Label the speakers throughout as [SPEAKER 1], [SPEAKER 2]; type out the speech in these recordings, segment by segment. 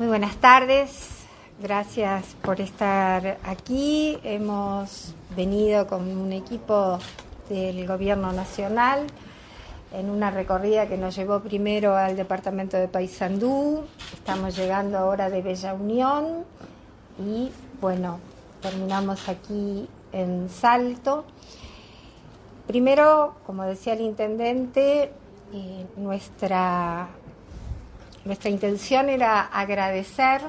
[SPEAKER 1] Muy buenas tardes, gracias por estar aquí. Hemos venido con un equipo del Gobierno Nacional en una recorrida que nos llevó primero al departamento de Paysandú. Estamos llegando ahora de Bella Unión y, bueno, terminamos aquí en Salto. Primero, como decía el intendente, nuestra intención era agradecer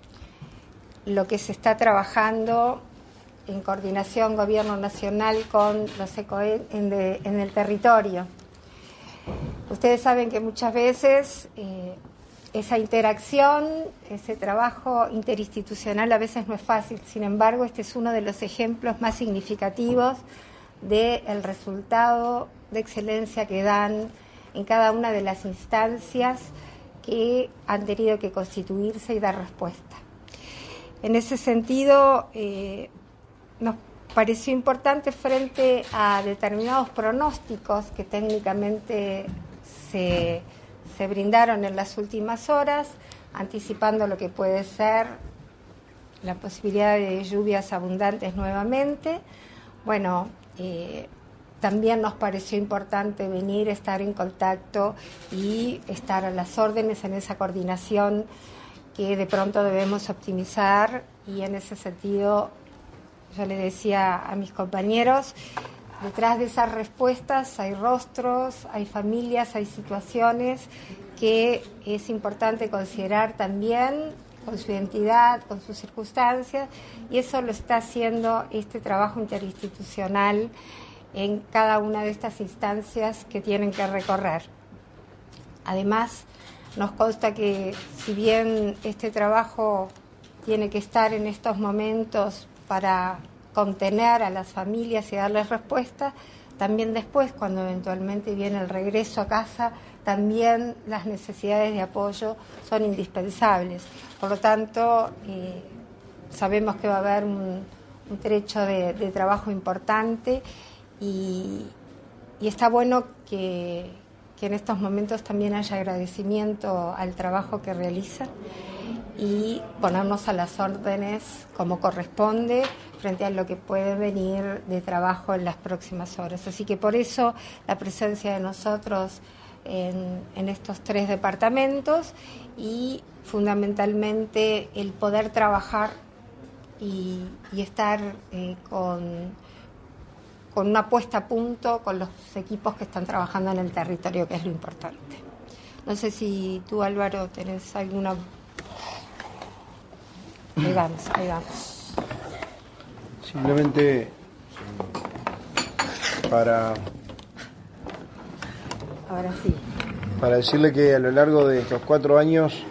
[SPEAKER 1] lo que se está trabajando en coordinación Gobierno Nacional con los ECOE en el territorio. Ustedes saben que muchas veces esa interacción, ese trabajo interinstitucional a veces no es fácil. Sin embargo, este es uno de los ejemplos más significativos del resultado de excelencia que dan en cada una de las instancias que han tenido que constituirse y dar respuesta. En ese sentido, nos pareció importante frente a determinados pronósticos que técnicamente se brindaron en las últimas horas, anticipando lo que puede ser la posibilidad de lluvias abundantes nuevamente. Bueno, también nos pareció importante venir, estar en contacto y estar a las órdenes en esa coordinación que de pronto debemos optimizar, y en ese sentido yo le decía a mis compañeros, detrás de esas respuestas hay rostros, hay familias, hay situaciones que es importante considerar también con su identidad, con sus circunstancias, y eso lo está haciendo este trabajo interinstitucional en cada una de estas instancias que tienen que recorrer. Además, nos consta que si bien este trabajo tiene que estar en estos momentos para contener a las familias y darles respuesta, también después, cuando eventualmente viene el regreso a casa, también las necesidades de apoyo son indispensables. Por lo tanto, sabemos que va a haber un trecho de trabajo importante y está bueno que en estos momentos también haya agradecimiento al trabajo que realizan y ponernos a las órdenes como corresponde frente a lo que puede venir de trabajo en las próximas horas. Así que por eso la presencia de nosotros en estos 3 departamentos y fundamentalmente el poder trabajar y estar con una puesta a punto con los equipos que están trabajando en el territorio, que es lo importante. No sé si tú, Álvaro, tenés alguna... Ahí vamos.
[SPEAKER 2] Simplemente para
[SPEAKER 1] Ahora sí.
[SPEAKER 2] Para decirle que a lo largo de estos 4 años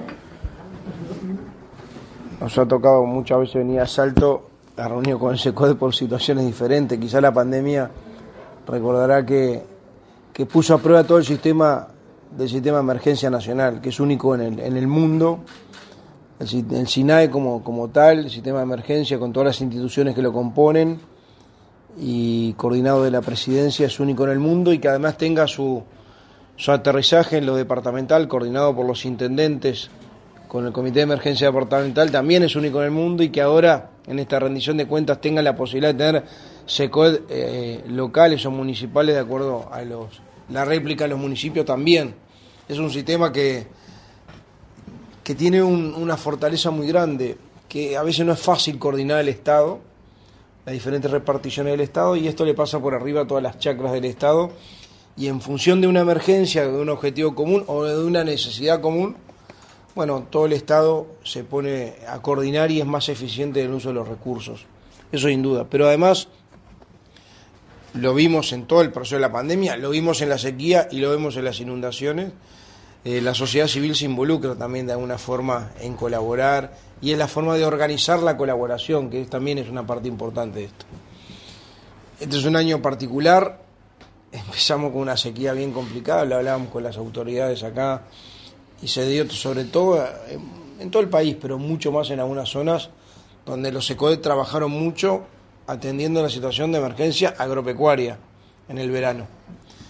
[SPEAKER 2] nos ha tocado muchas veces venir a Salto a reunión con el SECODE por situaciones diferentes. Quizá la pandemia recordará que puso a prueba todo el sistema del sistema de emergencia nacional, que es único en el mundo. El SINAE como tal, el sistema de emergencia con todas las instituciones que lo componen y coordinado de la presidencia, es único en el mundo, y que además tenga su aterrizaje en lo departamental, coordinado por los intendentes con el Comité de Emergencia Departamental, también es único en el mundo, y que ahora en esta rendición de cuentas tenga la posibilidad de tener SECODE locales o municipales de acuerdo a la réplica de los municipios también. Es un sistema que tiene una fortaleza muy grande, que a veces no es fácil coordinar el Estado, las diferentes reparticiones del Estado, y esto le pasa por arriba a todas las chacras del Estado, y en función de una emergencia, de un objetivo común o de una necesidad común, bueno, todo el Estado se pone a coordinar y es más eficiente en el uso de los recursos, eso sin duda. Pero además, lo vimos en todo el proceso de la pandemia, lo vimos en la sequía y lo vemos en las inundaciones. La sociedad civil se involucra también de alguna forma en colaborar, y es la forma de organizar la colaboración, que también es una parte importante de esto. Este es un año particular, empezamos con una sequía bien complicada, lo hablábamos con las autoridades acá, y se dio sobre todo en todo el país, pero mucho más en algunas zonas donde los SECODE trabajaron mucho atendiendo la situación de emergencia agropecuaria en el verano.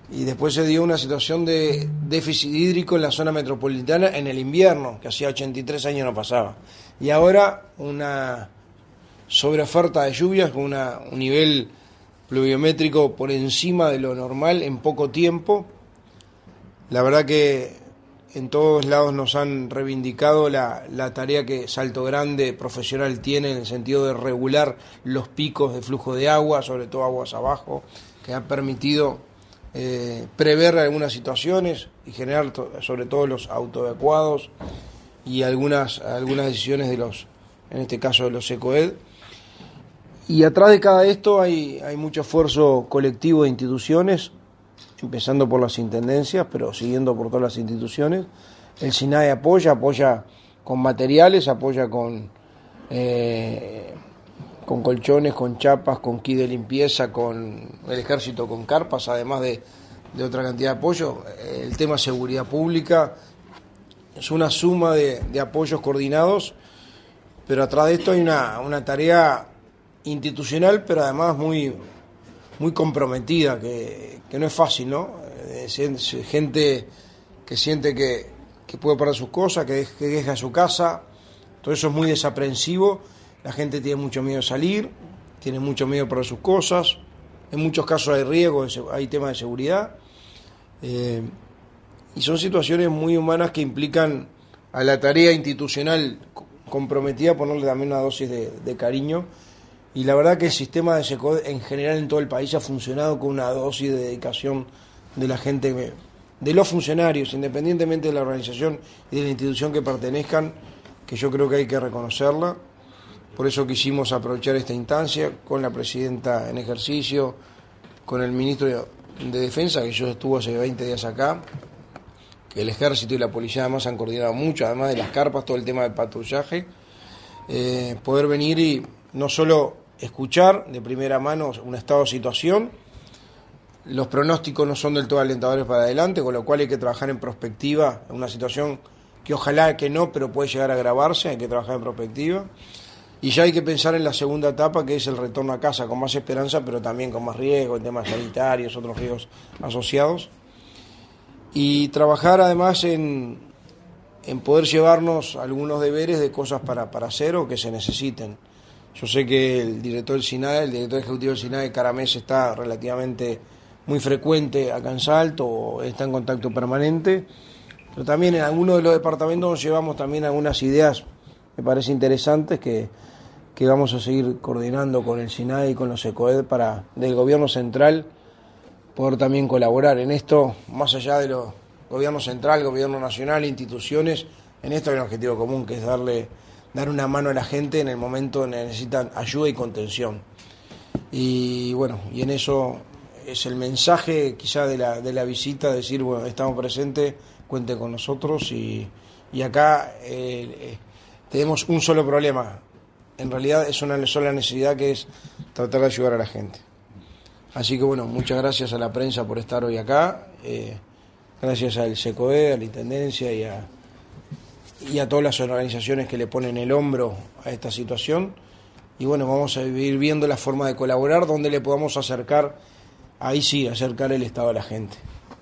[SPEAKER 2] y después se dio una situación de déficit hídrico en la zona metropolitana en el invierno, que hacía 83 años no pasaba. Y ahora una sobreoferta de lluvias con un nivel pluviométrico por encima de lo normal en poco tiempo. La verdad que en todos lados nos han reivindicado la tarea que Salto Grande profesional tiene en el sentido de regular los picos de flujo de agua, sobre todo aguas abajo, que ha permitido prever algunas situaciones y generar sobre todo los autoevacuados y algunas decisiones en este caso de los ECOED. Y atrás de cada esto hay mucho esfuerzo colectivo de instituciones, empezando por las intendencias, pero siguiendo por todas las instituciones. El SINAE apoya con materiales, apoya con colchones, con chapas, con kit de limpieza, con el ejército con carpas, además de otra cantidad de apoyo. El tema seguridad pública es una suma de apoyos coordinados, pero atrás de esto hay una tarea institucional, pero además muy comprometida, que no es fácil, ¿no? Gente que siente que puede perder sus cosas, que deja su casa, todo eso es muy desaprensivo. La gente tiene mucho miedo de salir, tiene mucho miedo de perder sus cosas, en muchos casos hay riesgo, hay temas de seguridad, y son situaciones muy humanas que implican a la tarea institucional comprometida ponerle también una dosis de cariño. Y la verdad que el sistema de SECOED en general en todo el país ha funcionado con una dosis de dedicación de la gente, de los funcionarios, independientemente de la organización y de la institución que pertenezcan, que yo creo que hay que reconocerla. Por eso quisimos aprovechar esta instancia con la presidenta en ejercicio, con el ministro de Defensa, que yo estuve hace 20 días acá, que el ejército y la policía además han coordinado mucho, además de las carpas, todo el tema del patrullaje, poder venir y no solo escuchar de primera mano un estado de situación. Los pronósticos no son del todo alentadores para adelante, con lo cual hay que trabajar en prospectiva, en una situación que ojalá que no, pero puede llegar a agravarse, hay que trabajar en prospectiva. Y ya hay que pensar en la segunda etapa, que es el retorno a casa, con más esperanza, pero también con más riesgo, en temas sanitarios, otros riesgos asociados. Y trabajar además en poder llevarnos algunos deberes de cosas para hacer o que se necesiten. Yo sé que el director del SINAE, el director ejecutivo del SINAE, Caramés, está relativamente muy frecuente acá en Salto, está en contacto permanente, pero también en algunos de los departamentos nos llevamos también algunas ideas, me parece interesantes, que vamos a seguir coordinando con el SINAE y con los ECOED para, del gobierno central, poder también colaborar en esto, más allá de los gobierno central, gobierno nacional, instituciones. En esto hay un objetivo común, que es dar una mano a la gente en el momento en que necesitan ayuda y contención. Y bueno, y en eso es el mensaje quizá de la visita, decir, bueno, estamos presentes, cuente con nosotros, y acá tenemos un solo problema. En realidad es una sola necesidad, que es tratar de ayudar a la gente. Así que bueno, muchas gracias a la prensa por estar hoy acá, gracias al SECOED, a la Intendencia y a todas las organizaciones que le ponen el hombro a esta situación. Y bueno, vamos a ir viendo la forma de colaborar, donde le podamos acercar, ahí sí, acercar el Estado a la gente.